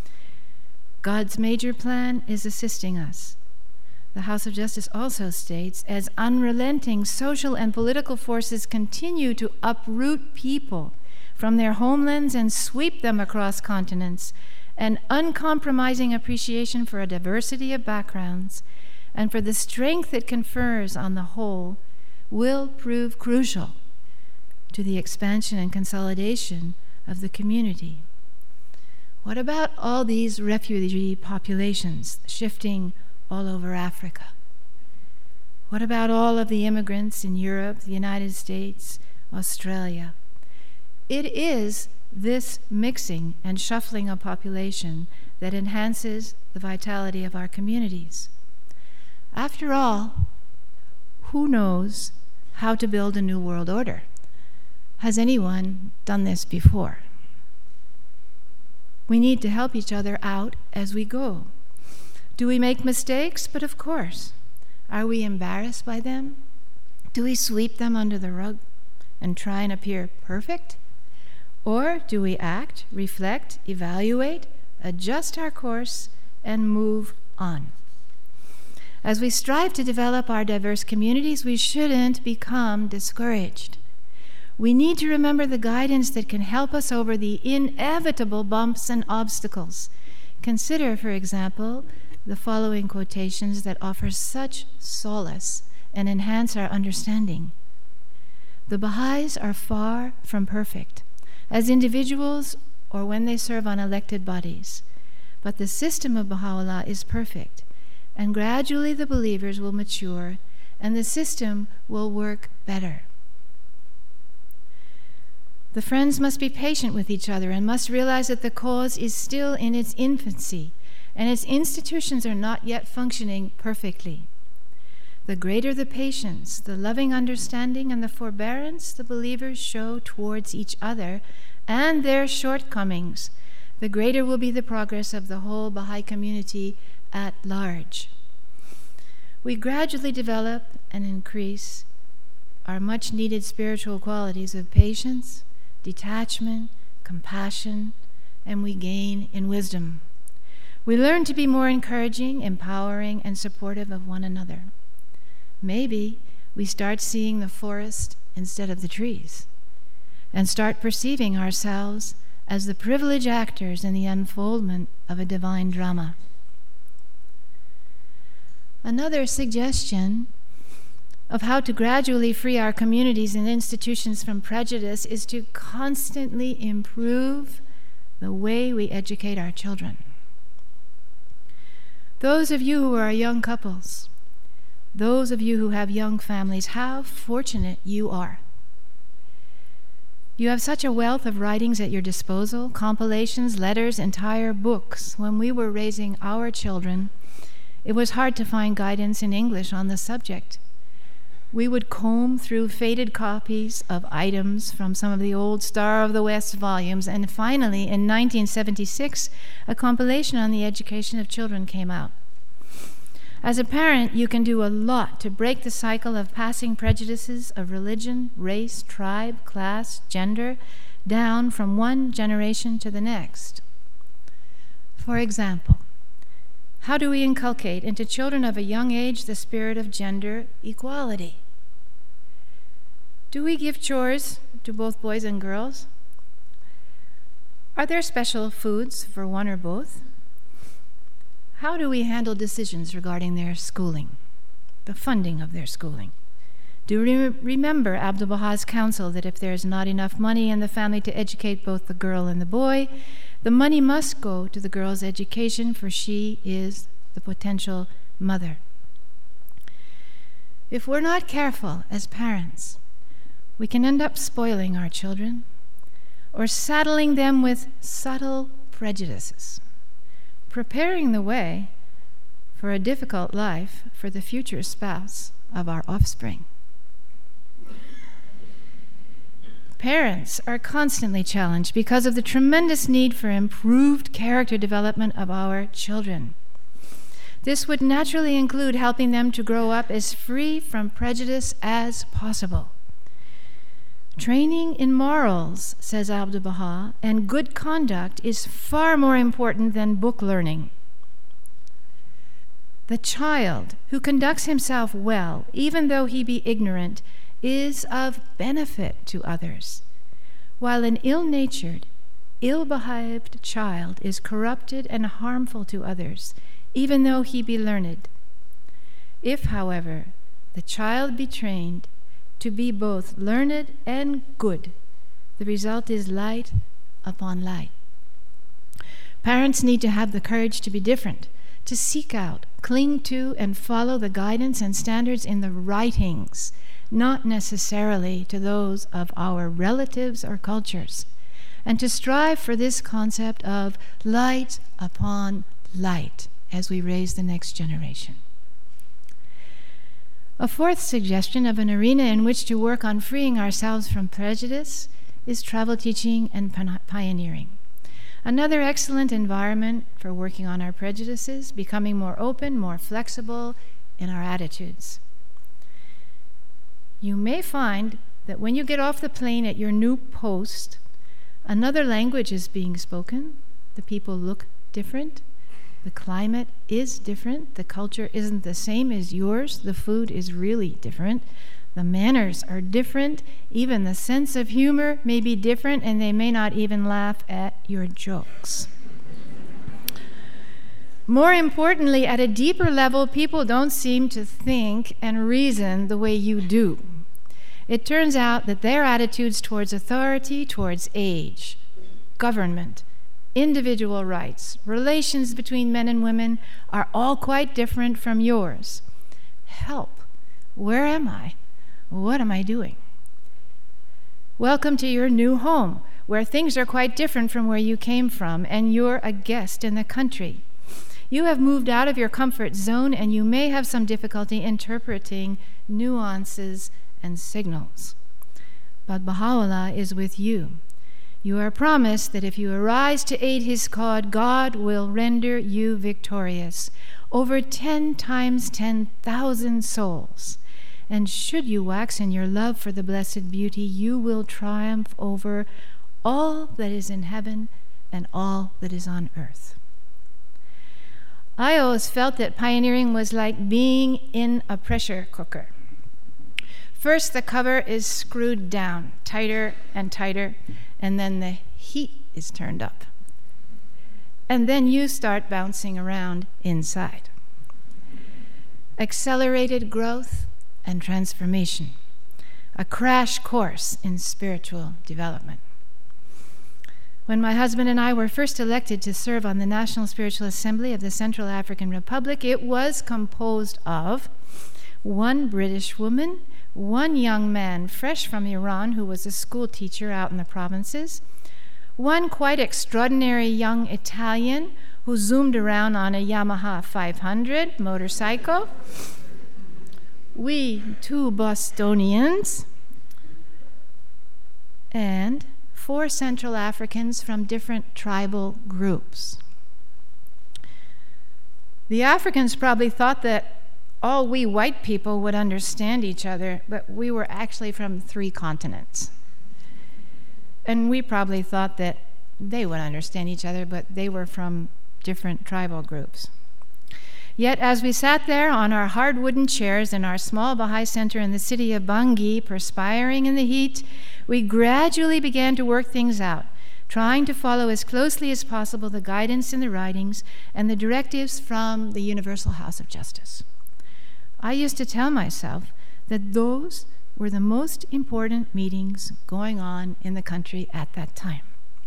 God's major plan is assisting us. The House of Justice also states, as unrelenting social and political forces continue to uproot people from their homelands and sweep them across continents, an uncompromising appreciation for a diversity of backgrounds and for the strength it confers on the whole will prove crucial to the expansion and consolidation of the community. What about all these refugee populations shifting all over Africa? What about all of the immigrants in Europe, the United States, Australia? It is this mixing and shuffling of population that enhances the vitality of our communities. After all, who knows how to build a new world order? Has anyone done this before? We need to help each other out as we go. Do we make mistakes? But of course. Are we embarrassed by them? Do we sweep them under the rug and try and appear perfect? Or do we act, reflect, evaluate, adjust our course, and move on? As we strive to develop our diverse communities, we shouldn't become discouraged. We need to remember the guidance that can help us over the inevitable bumps and obstacles. Consider, for example, the following quotations that offer such solace and enhance our understanding. The Baha'is are far from perfect, as individuals or when they serve on elected bodies. But the system of Baha'u'llah is perfect, and gradually the believers will mature, and the system will work better. The friends must be patient with each other and must realize that the cause is still in its infancy, and its institutions are not yet functioning perfectly. The greater the patience, the loving understanding, and the forbearance the believers show towards each other and their shortcomings, the greater will be the progress of the whole Baha'i community at large. We gradually develop and increase our much-needed spiritual qualities of patience, detachment, compassion, and we gain in wisdom. We learn to be more encouraging, empowering, and supportive of one another. Maybe we start seeing the forest instead of the trees, and start perceiving ourselves as the privileged actors in the unfoldment of a divine drama. Another suggestion of how to gradually free our communities and institutions from prejudice is to constantly improve the way we educate our children. Those of you who are young couples, those of you who have young families, how fortunate you are. You have such a wealth of writings at your disposal, compilations, letters, entire books. When we were raising our children, it was hard to find guidance in English on the subject. We would comb through faded copies of items from some of the old Star of the West volumes, and finally, in nineteen seventy-six, a compilation on the education of children came out. As a parent, you can do a lot to break the cycle of passing prejudices of religion, race, tribe, class, gender, down from one generation to the next. For example, how do we inculcate into children of a young age the spirit of gender equality? Do we give chores to both boys and girls? Are there special foods for one or both? How do we handle decisions regarding their schooling, the funding of their schooling? Do we remember Abdu'l-Baha's counsel that if there is not enough money in the family to educate both the girl and the boy, the money must go to the girl's education, for she is the potential mother. If we're not careful as parents, we can end up spoiling our children or saddling them with subtle prejudices, preparing the way for a difficult life for the future spouse of our offspring. Parents are constantly challenged because of the tremendous need for improved character development of our children. This would naturally include helping them to grow up as free from prejudice as possible. Training in morals, says Abdu'l-Baha, and good conduct is far more important than book learning. The child who conducts himself well, even though he be ignorant, is of benefit to others, while an ill-natured, ill-behaved child is corrupted and harmful to others, even though he be learned. If, however, the child be trained to be both learned and good, the result is light upon light. Parents need to have the courage to be different, to seek out, cling to, and follow the guidance and standards in the writings, not necessarily to those of our relatives or cultures, and to strive for this concept of light upon light as we raise the next generation. A fourth suggestion of an arena in which to work on freeing ourselves from prejudice is travel teaching and pioneering. Another excellent environment for working on our prejudices, becoming more open, more flexible in our attitudes. You may find that when you get off the plane at your new post, another language is being spoken, the people look different, the climate is different, the culture isn't the same as yours, the food is really different, the manners are different, even the sense of humor may be different, and they may not even laugh at your jokes. More importantly, at a deeper level, people don't seem to think and reason the way you do. It turns out that their attitudes towards authority, towards age, government, individual rights, relations between men and women are all quite different from yours. Help. Where am I? What am I doing? Welcome to your new home, where things are quite different from where you came from, and you're a guest in the country. You have moved out of your comfort zone, and you may have some difficulty interpreting nuances and signals. But Baha'u'llah is with you. You are promised that if you arise to aid his cause, God will render you victorious over ten times ten thousand souls. And should you wax in your love for the blessed beauty, you will triumph over all that is in heaven and all that is on earth. I always felt that pioneering was like being in a pressure cooker. First, the cover is screwed down, tighter and tighter, and then the heat is turned up. And then you start bouncing around inside. Accelerated growth and transformation, a crash course in spiritual development. When my husband and I were first elected to serve on the National Spiritual Assembly of the Central African Republic, it was composed of one British woman, one young man fresh from Iran who was a school teacher out in the provinces, one quite extraordinary young Italian who zoomed around on a Yamaha five hundred motorcycle, we two Bostonians and four Central Africans from different tribal groups. The Africans probably thought that all we white people would understand each other, but we were actually from three continents. And we probably thought that they would understand each other, but they were from different tribal groups. Yet as we sat there on our hard wooden chairs in our small Baha'i center in the city of Bangui, perspiring in the heat, we gradually began to work things out, trying to follow as closely as possible the guidance in the writings and the directives from the Universal House of Justice. I used to tell myself that those were the most important meetings going on in the country at that time.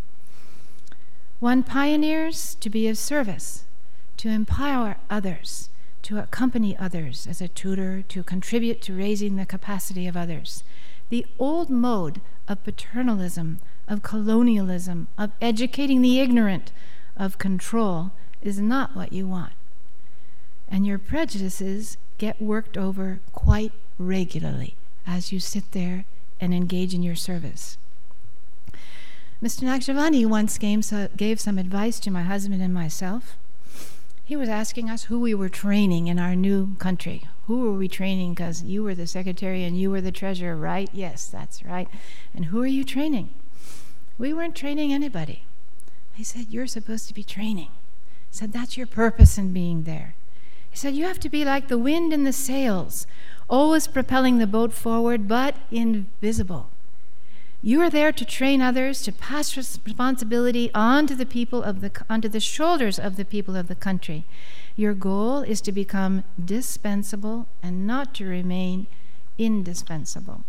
One pioneers to be of service, to empower others, to accompany others as a tutor, to contribute to raising the capacity of others. The old mode of paternalism, of colonialism, of educating the ignorant, of control is not what you want. And your prejudices get worked over quite regularly as you sit there and engage in your service. Mister Naqshbandi once gave, so, gave some advice to my husband and myself. He was asking us who we were training in our new country. Who were we training? Because you were the secretary and you were the treasurer, right? Yes, that's right. And who are you training? We weren't training anybody. I said, you're supposed to be training. I said, that's your purpose in being there. He said, you have to be like the wind in the sails, always propelling the boat forward, but invisible. You are there to train others, to pass responsibility onto the people of the onto the shoulders of the people of the country. Your goal is to become dispensable and not to remain indispensable.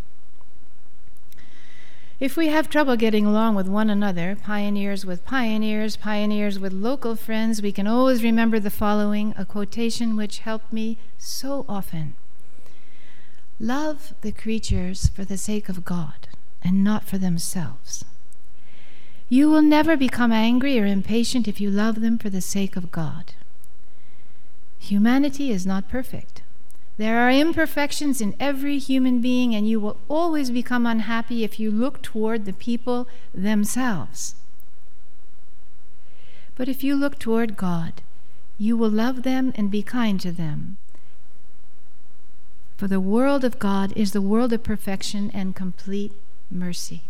If we have trouble getting along with one another, pioneers with pioneers, pioneers with local friends, we can always remember the following, a quotation which helped me so often. Love the creatures for the sake of God and not for themselves. You will never become angry or impatient if you love them for the sake of God. Humanity is not perfect. There are imperfections in every human being, and you will always become unhappy if you look toward the people themselves. But if you look toward God, you will love them and be kind to them. For the world of God is the world of perfection and complete mercy.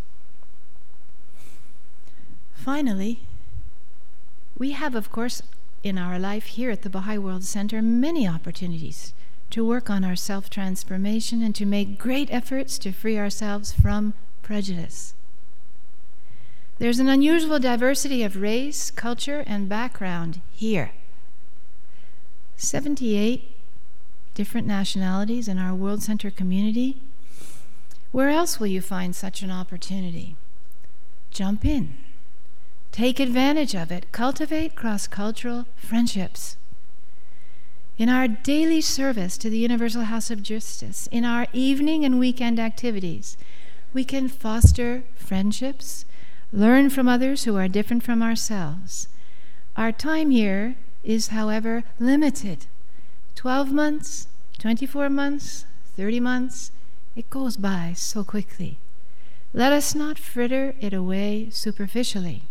Finally, we have, of course, in our life here at the Baha'i World Center, many opportunities to work on our self-transformation and to make great efforts to free ourselves from prejudice. There's an unusual diversity of race, culture, and background here. seventy-eight different nationalities in our World Center community. Where else will you find such an opportunity? Jump in. Take advantage of it. Cultivate cross-cultural friendships. In our daily service to the Universal House of Justice, in our evening and weekend activities, we can foster friendships, learn from others who are different from ourselves. Our time here is, however, limited. twelve months, twenty-four months, thirty months, it goes by so quickly. Let us not fritter it away superficially.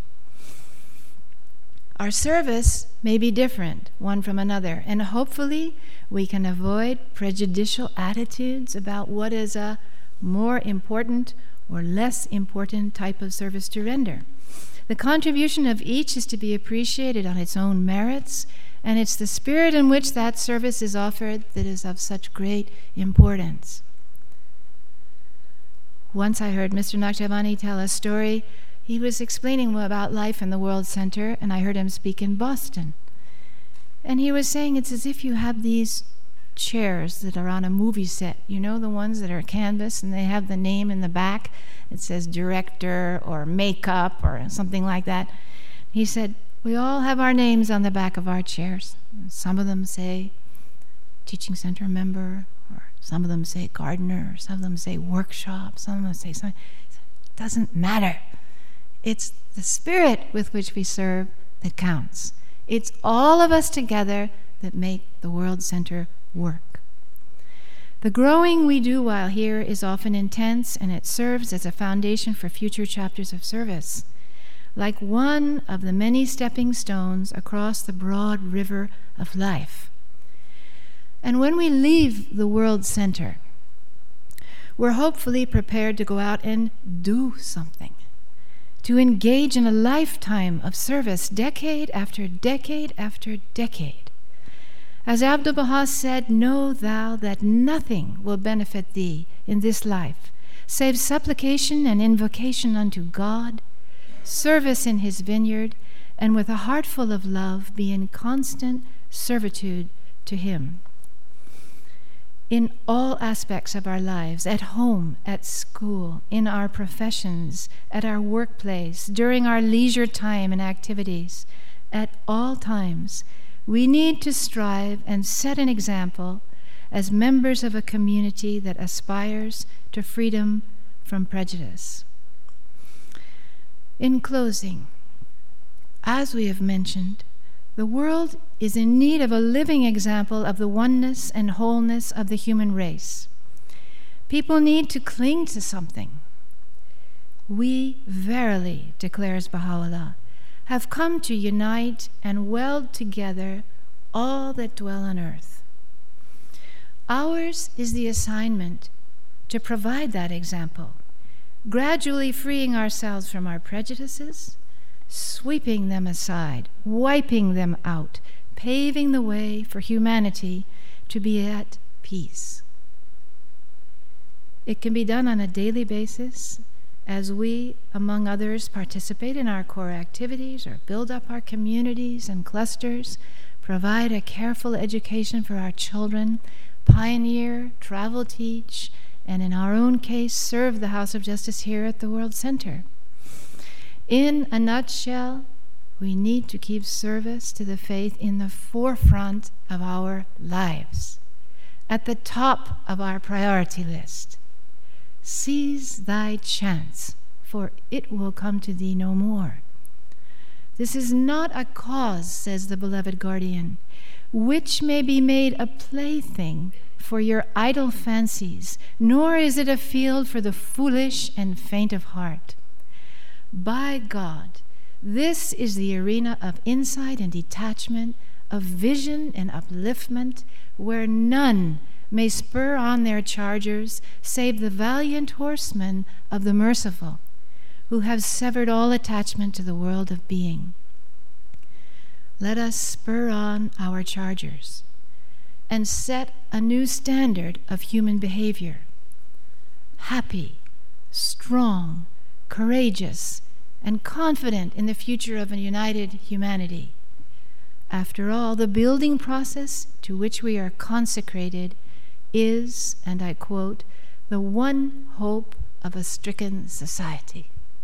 Our service may be different one from another, and hopefully we can avoid prejudicial attitudes about what is a more important or less important type of service to render. The contribution of each is to be appreciated on its own merits, and it's the spirit in which that service is offered that is of such great importance. Once I heard Mister Naqshbandi tell a story. He was explaining about life in the World Center, and I heard him speak in Boston. And he was saying it's as if you have these chairs that are on a movie set, you know, the ones that are canvas, and they have the name in the back. It says director or makeup or something like that. He said, we all have our names on the back of our chairs. Some of them say teaching center member, or some of them say gardener, or some of them say workshop, some of them say something. It doesn't matter. It's the spirit with which we serve that counts. It's all of us together that make the World Center work. The growing we do while here is often intense, and it serves as a foundation for future chapters of service, like one of the many stepping stones across the broad river of life. And when we leave the World Center, we're hopefully prepared to go out and do something, to engage in a lifetime of service, decade after decade after decade. As Abdu'l-Baha said, "Know thou that nothing will benefit thee in this life, save supplication and invocation unto God, service in his vineyard, and with a heart full of love be in constant servitude to him." In all aspects of our lives, at home, at school, in our professions, at our workplace, during our leisure time and activities, at all times, we need to strive and set an example as members of a community that aspires to freedom from prejudice. In closing, as we have mentioned, the world is in need of a living example of the oneness and wholeness of the human race. People need to cling to something. We verily, declares Baha'u'llah, have come to unite and weld together all that dwell on earth. Ours is the assignment to provide that example, gradually freeing ourselves from our prejudices, sweeping them aside, wiping them out, paving the way for humanity to be at peace. It can be done on a daily basis as we, among others, participate in our core activities or build up our communities and clusters, provide a careful education for our children, pioneer, travel teach, and in our own case, serve the House of Justice here at the World Center. In a nutshell, we need to keep service to the faith in the forefront of our lives, at the top of our priority list. Seize thy chance, for it will come to thee no more. This is not a cause, says the beloved guardian, which may be made a plaything for your idle fancies, nor is it a field for the foolish and faint of heart. By God, this is the arena of insight and detachment, of vision and upliftment, where none may spur on their chargers save the valiant horsemen of the merciful, who have severed all attachment to the world of being. Let us spur on our chargers and set a new standard of human behavior. Happy, strong, courageous, and confident in the future of a united humanity. After all, the building process to which we are consecrated is, and I quote, the one hope of a stricken society.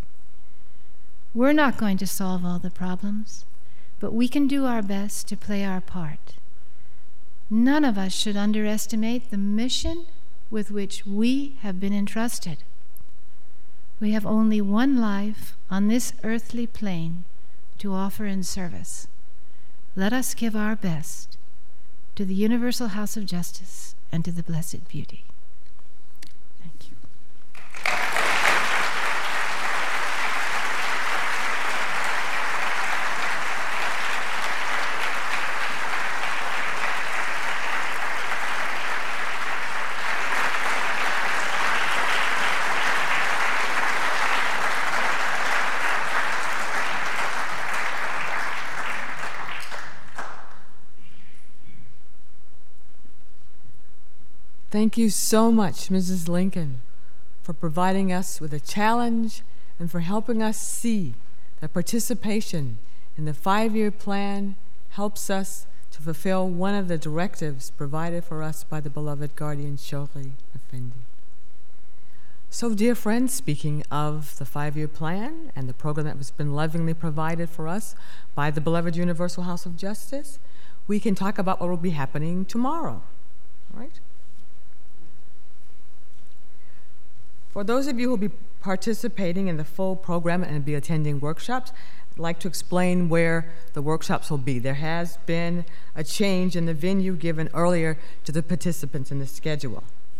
We're not going to solve all the problems, but we can do our best to play our part. None of us should underestimate the mission with which we have been entrusted. We have only one life on this earthly plane to offer in service. Let us give our best to the Universal House of Justice and to the Blessed Beauty. Thank you. Thank you so much, Missus Lincoln, for providing us with a challenge and for helping us see that participation in the five-year plan helps us to fulfill one of the directives provided for us by the beloved guardian Shoghi Effendi. So, dear friends, speaking of the five-year plan and the program that has been lovingly provided for us by the beloved Universal House of Justice, we can talk about what will be happening tomorrow, all right? For those of you who will be participating in the full program and be attending workshops, I'd like to explain where the workshops will be. There has been a change in the venue given earlier to the participants in the schedule.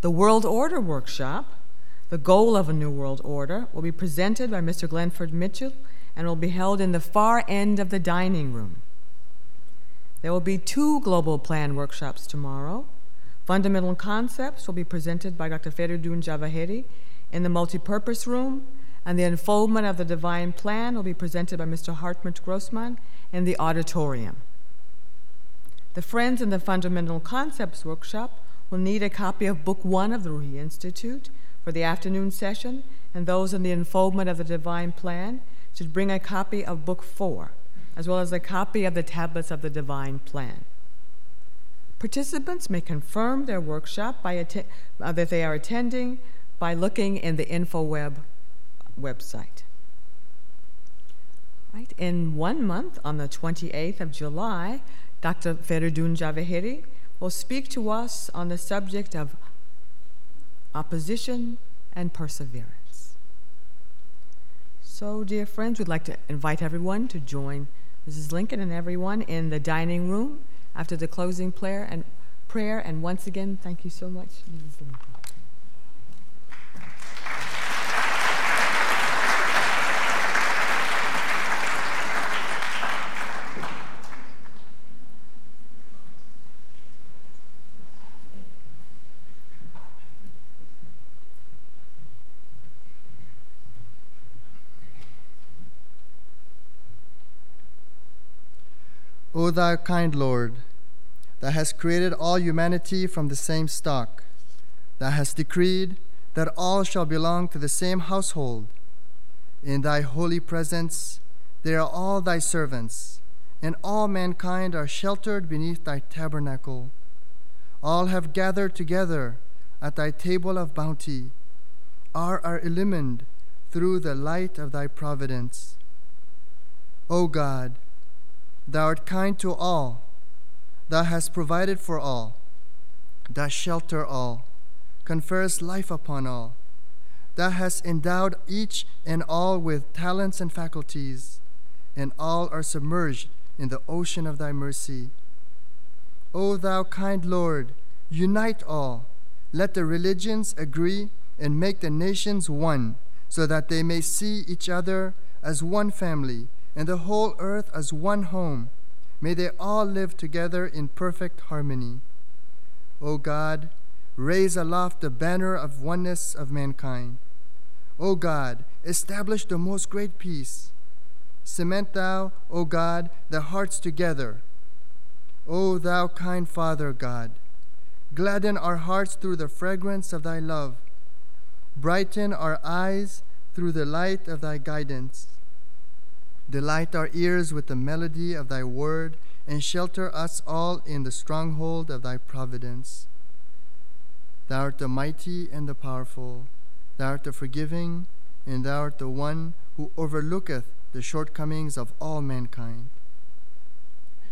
The World Order Workshop, The Goal of a New World Order, will be presented by Mister Glenford Mitchell and will be held in the far end of the dining room. There will be two Global Plan workshops tomorrow. Fundamental Concepts will be presented by Doctor Feridun Javaheri in the multipurpose room, and the Unfoldment of the Divine Plan will be presented by Mister Hartmut Grossman in the auditorium. The Friends in the Fundamental Concepts workshop will need a copy of Book One of the Ruhi Institute for the afternoon session, and those in the Unfoldment of the Divine Plan should bring a copy of Book Four, as well as a copy of the Tablets of the Divine Plan. Participants may confirm their workshop by atten- uh, that they are attending by looking in the InfoWeb website. Right. In one month, on the twenty-eighth of July, Doctor Feridun Javaheri will speak to us on the subject of opposition and perseverance. So, dear friends, we'd like to invite everyone to join Missus Lincoln and everyone in the dining room after the closing prayer. And prayer. And once again, thank you so much, Missus Lincoln. O thou kind Lord, that hast created all humanity from the same stock, that hast decreed that all shall belong to the same household. In thy holy presence they are all thy servants, and all mankind are sheltered beneath thy tabernacle. All have gathered together at thy table of bounty, all are illumined through the light of thy providence. O God, thou art kind to all, thou hast provided for all, thou shelter all, conferst life upon all, thou hast endowed each and all with talents and faculties, and all are submerged in the ocean of thy mercy. O thou kind Lord, unite all, let the religions agree and make the nations one, so that they may see each other as one family, and the whole earth as one home. May they all live together in perfect harmony. O God, raise aloft the banner of oneness of mankind. O God, establish the most great peace. Cement thou, O God, the hearts together. O thou kind Father God, gladden our hearts through the fragrance of thy love. Brighten our eyes through the light of thy guidance. Delight our ears with the melody of thy word, and shelter us all in the stronghold of thy providence. Thou art the mighty and the powerful. Thou art the forgiving, and thou art the one who overlooketh the shortcomings of all mankind.